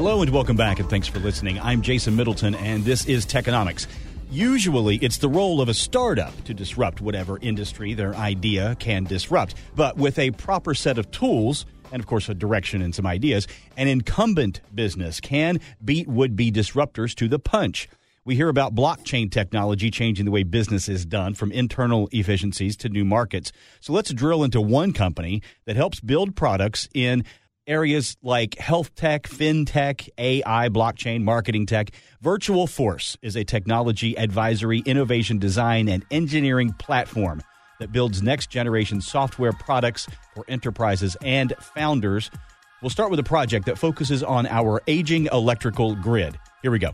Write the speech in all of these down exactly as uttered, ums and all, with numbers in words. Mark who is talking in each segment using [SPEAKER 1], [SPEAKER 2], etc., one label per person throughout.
[SPEAKER 1] Hello and welcome back, and thanks for listening. I'm Jason Middleton, and this is Techonomics. Usually, it's the role of a startup to disrupt whatever industry their idea can disrupt. But with a proper set of tools, and of course a direction and some ideas, an incumbent business can beat would-be disruptors to the punch. We hear about blockchain technology changing the way business is done, from internal efficiencies to new markets. So let's drill into one company that helps build products in areas like health tech, fintech, A I, blockchain, marketing tech. Virtual Force is a technology advisory, innovation design, and engineering platform that builds next-generation software products for enterprises and founders. We'll start with a project that focuses on our aging electrical grid. Here we go.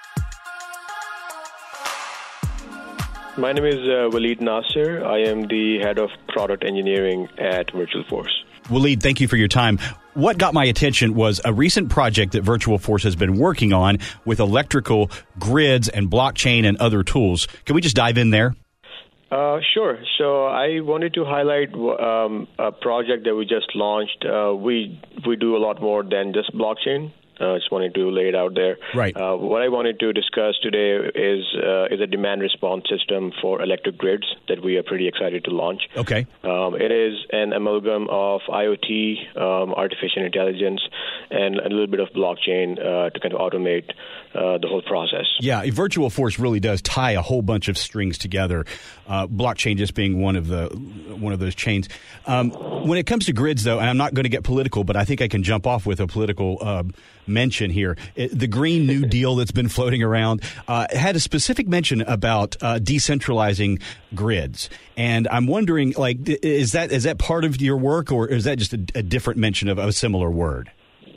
[SPEAKER 2] My name is uh, Waleed Nasser. I am the head of product engineering at Virtual Force.
[SPEAKER 1] Waleed, thank you for your time. What got my attention was a recent project that Virtual Force has been working on with electrical grids and blockchain and other tools. Can we just dive in there?
[SPEAKER 2] Uh, sure. So I wanted to highlight um, a project that we just launched. Uh, we we do a lot more than just blockchain. I uh, just wanted to lay it out there.
[SPEAKER 1] Right.
[SPEAKER 2] Uh, what I wanted to discuss today is uh, is a demand response system for electric grids that we are pretty excited to launch.
[SPEAKER 1] Okay.
[SPEAKER 2] Um, it is an amalgam of IoT, um, artificial intelligence, and a little bit of blockchain uh, to kind of automate uh, the whole process.
[SPEAKER 1] Yeah, Virtual Force really does tie a whole bunch of strings together. Uh, blockchain just being one of the one of those chains. Um, when it comes to grids, though, and I'm not going to get political, but I think I can jump off with a political uh, mention here. It, the Green New Deal that's been floating around uh, had a specific mention about uh, decentralizing grids, and I'm wondering, like, is that is that part of your work, or is that just a, a different mention of a similar word?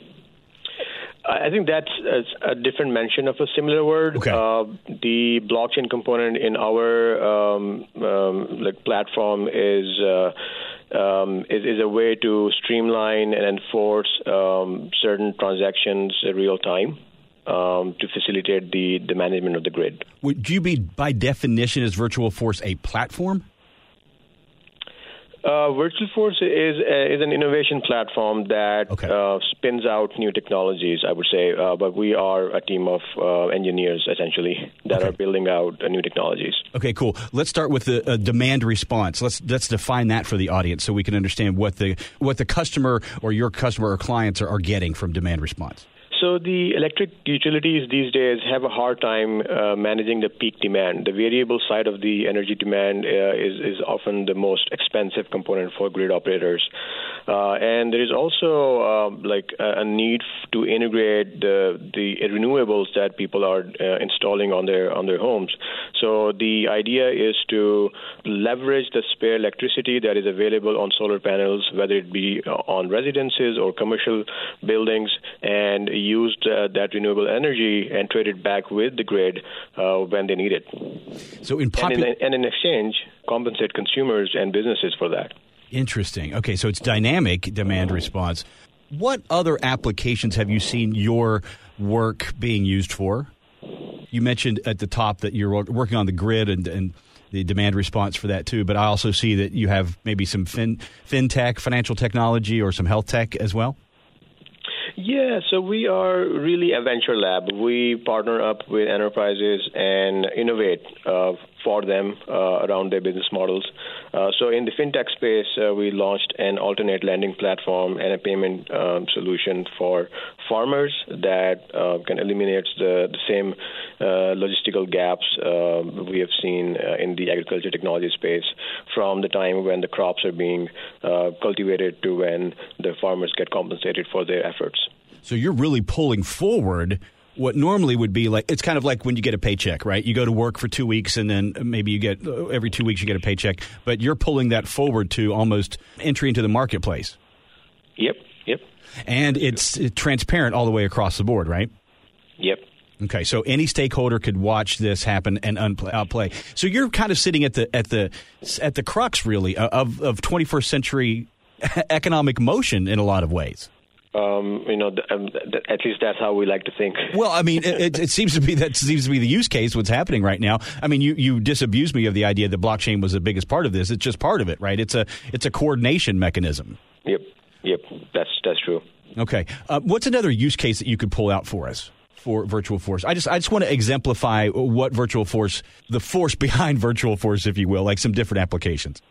[SPEAKER 2] I think that's a different mention of a similar word.
[SPEAKER 1] Okay.
[SPEAKER 2] Uh, the blockchain component in our um, um, like platform is, uh, um, is is a way to streamline and enforce um, certain transactions in real time um, to facilitate the, the management of the grid.
[SPEAKER 1] Would you be, by definition, is Virtual Force a platform?
[SPEAKER 2] Uh, Virtual Force is uh, is an innovation platform that
[SPEAKER 1] okay.
[SPEAKER 2] uh, spins out new technologies, I would say, uh, but we are a team of uh, engineers, essentially, that
[SPEAKER 1] okay.
[SPEAKER 2] are building out uh, new technologies.
[SPEAKER 1] Okay, cool. Let's start with the uh, demand response. Let's let's define that for the audience so we can understand what the what the customer or your customer or clients are, are getting from demand response.
[SPEAKER 2] So the electric utilities these days have a hard time uh, managing the peak demand. The variable side of the energy demand uh, is, is often the most expensive component for grid operators. Uh, and there is also uh, like a, a need to integrate the, the renewables that people are uh, installing on their on their homes. So the idea is to leverage the spare electricity that is available on solar panels, whether it be on residences or commercial buildings, and used uh, that renewable energy and trade it back with the grid uh, when they need it.
[SPEAKER 1] So in popu-
[SPEAKER 2] and, in, and in exchange, compensate consumers and businesses for that.
[SPEAKER 1] Interesting. Okay, so it's dynamic demand response. What other applications have you seen your work being used for? You mentioned at the top that you're working on the grid and, and the demand response for that too, but I also see that you have maybe some fin, fintech, financial technology, or some health tech as well?
[SPEAKER 2] Yeah, so we are really a venture lab. We partner up with enterprises and innovate uh, for them uh, around their business models. Uh, so in the fintech space, uh, we launched an alternate lending platform and a payment um, solution for farmers that uh, can eliminate the, the same uh, logistical gaps uh, we have seen uh, in the agriculture technology space from the time when the crops are being uh, cultivated to when the farmers get compensated for their efforts.
[SPEAKER 1] So you're really pulling forward what normally would be like, it's kind of like when you get a paycheck, right? You go to work for two weeks and then maybe you get, every two weeks you get a paycheck, but you're pulling that forward to almost entry into the marketplace.
[SPEAKER 2] Yep, yep.
[SPEAKER 1] And it's transparent all the way across the board, right?
[SPEAKER 2] Yep.
[SPEAKER 1] Okay, so any stakeholder could watch this happen and unplay, outplay. So you're kind of sitting at the at the at the crux, really, of of twenty-first century economic motion in a lot of ways.
[SPEAKER 2] Um, you know, th- um, th- at least that's how we like to think.
[SPEAKER 1] Well, I mean, it, it seems to be that seems to be the use case. What's happening right now? I mean, you, you disabuse me of the idea that blockchain was the biggest part of this. It's just part of it, right? It's a it's a coordination mechanism.
[SPEAKER 2] Yep. Yep, that's that's true.
[SPEAKER 1] Okay. Uh, what's another use case that you could pull out for us for Virtual Force? I just I just want to exemplify what Virtual Force, the force behind Virtual Force, if you will, like some different applications.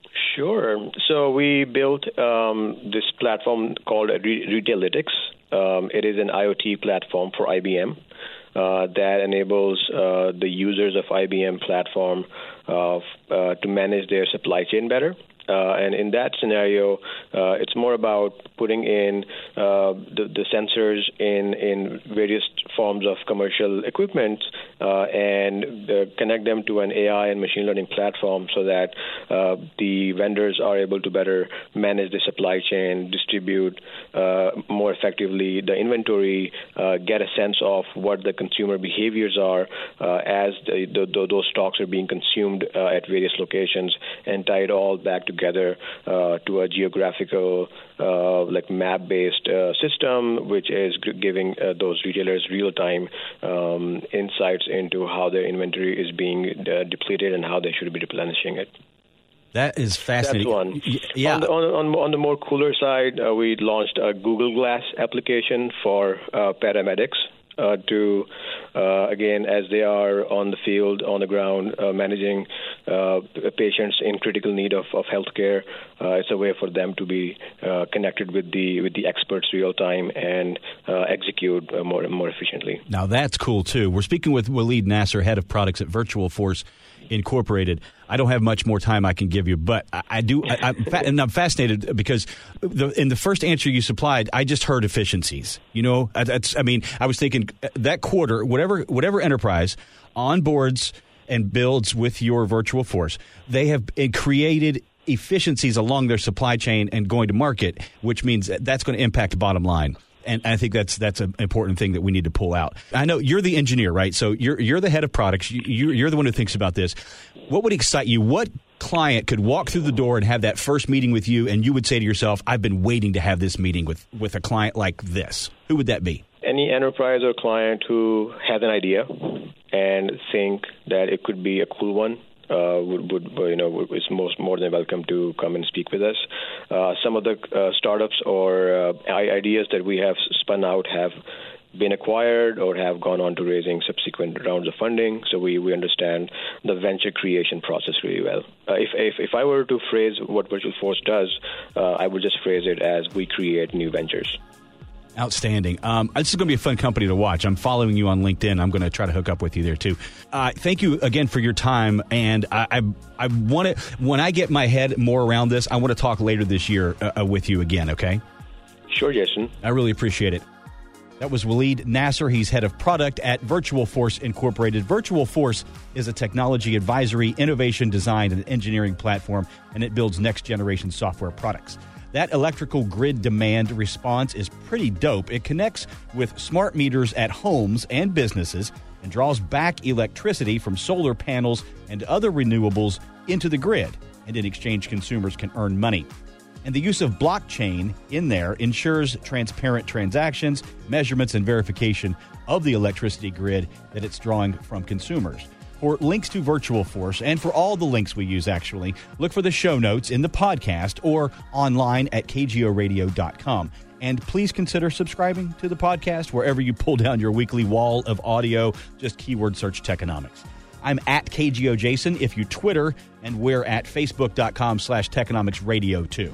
[SPEAKER 2] Sure. So we built um, this platform called Re- Retailytics. Um, it is an IoT platform for I B M uh, that enables uh, the users of I B M platform uh, uh, to manage their supply chain better. Uh, and in that scenario, uh, it's more about putting in uh, the, the sensors in, in various forms of commercial equipment uh, and uh, connect them to an A I and machine learning platform so that uh, the vendors are able to better manage the supply chain, distribute uh, more effectively the inventory, uh, get a sense of what the consumer behaviors are uh, as the, the, those stocks are being consumed uh, at various locations, and tie it all back to together uh, to a geographical, uh, like map-based uh, system, which is g- giving uh, those retailers real-time um, insights into how their inventory is being uh, depleted and how they should be replenishing it.
[SPEAKER 1] That is fascinating.
[SPEAKER 2] That's one.
[SPEAKER 1] Yeah.
[SPEAKER 2] On the, on, on, on the more cooler side, uh, we launched a Google Glass application for uh, paramedics. Uh, to, uh, again, as they are on the field, on the ground, uh, managing uh, patients in critical need of, of health care. Uh, it's a way for them to be uh, connected with the with the experts real time and uh, execute uh, more more efficiently.
[SPEAKER 1] Now, that's cool, too. We're speaking with Waleed Nasser, head of products at Virtual Force Incorporated. I don't have much more time I can give you, but I, I do, I, I'm fa- and I'm fascinated because the, in the first answer you supplied, I just heard efficiencies. You know, that's, I mean, I was thinking that quarter, whatever, whatever enterprise onboards and builds with your Virtual Force, they have created efficiencies along their supply chain and going to market, which means that's going to impact the bottom line. And I think that's that's an important thing that we need to pull out. I know you're the engineer, right? So you're you're the head of products. You, you're the one who thinks about this. What would excite you? What client could walk through the door and have that first meeting with you, and you would say to yourself, "I've been waiting to have this meeting with, with a client like this"? Who would that be?
[SPEAKER 2] Any enterprise or client who has an idea and think that it could be a cool one. Uh, would, would you know is most more than welcome to come and speak with us. Uh, some of the uh, startups or uh, ideas that we have spun out have been acquired or have gone on to raising subsequent rounds of funding. So we, we understand the venture creation process really well. Uh, if, if if I were to phrase what Virtual Force does, uh, I would just phrase it as we create new ventures.
[SPEAKER 1] Outstanding. Um, this is going to be a fun company to watch. I'm following you on LinkedIn. I'm going to try to hook up with you there, too. Uh, thank you again for your time. And I I, I want to, when I get my head more around this, I want to talk later this year uh, with you again, okay?
[SPEAKER 2] Sure, Jason.
[SPEAKER 1] I really appreciate it. That was Waleed Nasser. He's head of product at Virtual Force Incorporated. Virtual Force is a technology advisory, innovation, design, and engineering platform, and it builds next-generation software products. That electrical grid demand response is pretty dope. It connects with smart meters at homes and businesses and draws back electricity from solar panels and other renewables into the grid. And in exchange, consumers can earn money. And the use of blockchain in there ensures transparent transactions, measurements, and verification of the electricity grid that it's drawing from consumers. For links to Virtual Force and for all the links we use, actually, look for the show notes in the podcast or online at k g o radio dot com. And please consider subscribing to the podcast wherever you pull down your weekly wall of audio. Just keyword search Techonomics. I'm at K G O Jason if you Twitter, and we're at facebook.com slash Techonomics Radio too.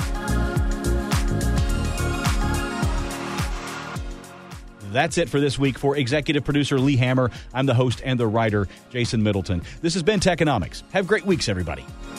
[SPEAKER 1] That's it for this week. For executive producer Lee Hammer, I'm the host and the writer, Jason Middleton. This has been Techonomics. Have great weeks, everybody.